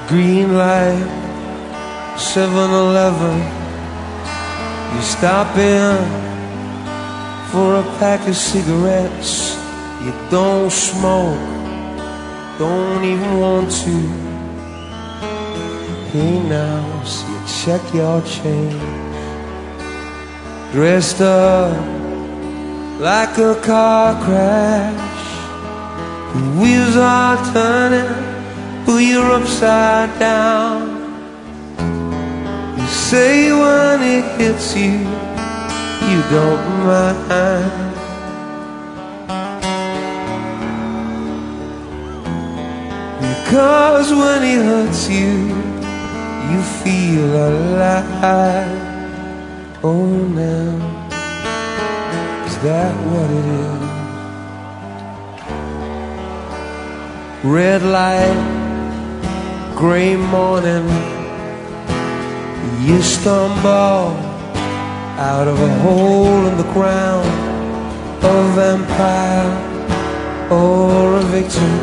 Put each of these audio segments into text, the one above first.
Green light, 7-Eleven. You stop in for a pack of cigarettes. You don't smoke, don't even want to. Hey now, so you check your change. Dressed up like a car crash. The wheels are turning, but you're upside down. You say when it hits you, you don't mind. Because when it hurts you, you feel alive. Oh now, is that what it is? Red light, gray morning. You stumble out of a hole in the ground, a vampire or a victim.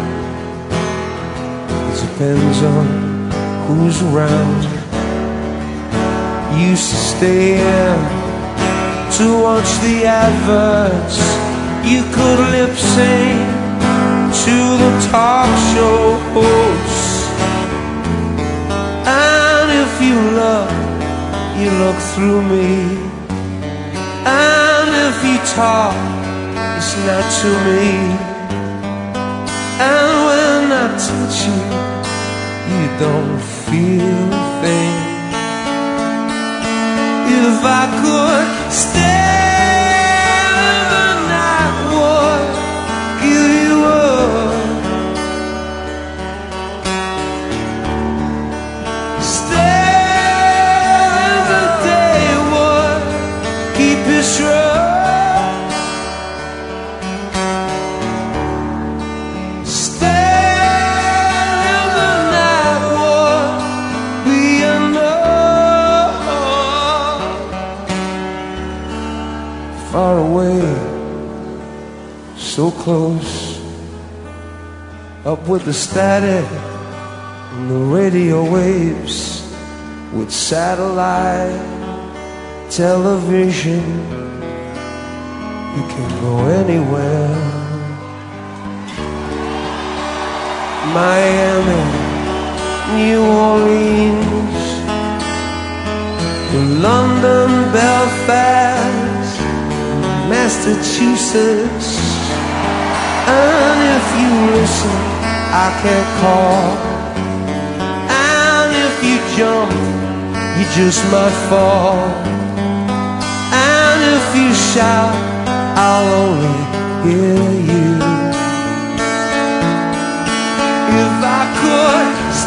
It depends on who's around. Used to stay in to watch the adverts. You could lip sync to the talk show hosts. And if you look through me. And if you talk, it's not to me. And when I touch you, you don't feel a thing. If I could stay the night, would give you up. Stay the day, would keep you strong. Stay the night, would be enough. Far away, so close, up with the static and the radio waves, with satellite television. You can go anywhere. Miami, New Orleans, London, Belfast, Massachusetts. And if you listen, I can call. And if you jump, you just might fall. And if you shout, I'll only hear you. If I could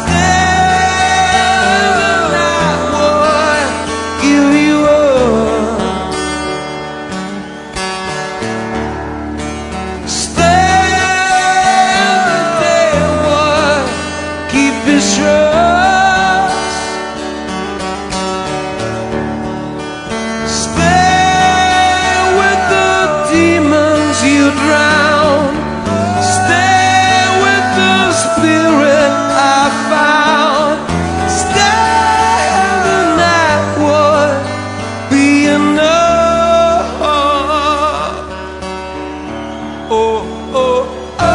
stay the night, would give you up. Trust. Stay with the demons you drown. Stay with the spirit I found. Stay the night, would be enough. Oh, oh, oh.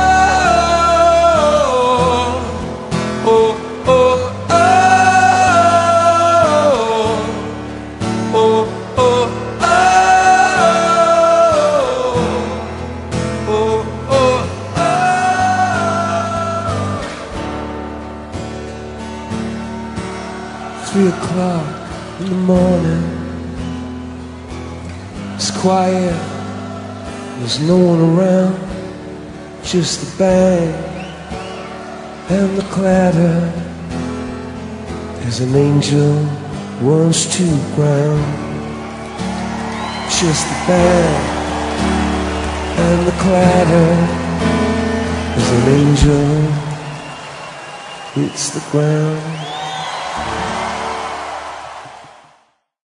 Three o'clock in the morning. It's quiet, there's no one around, just the bang and the clatter as an angel runs to ground. Just the bang and the clatter as an angel hits the ground.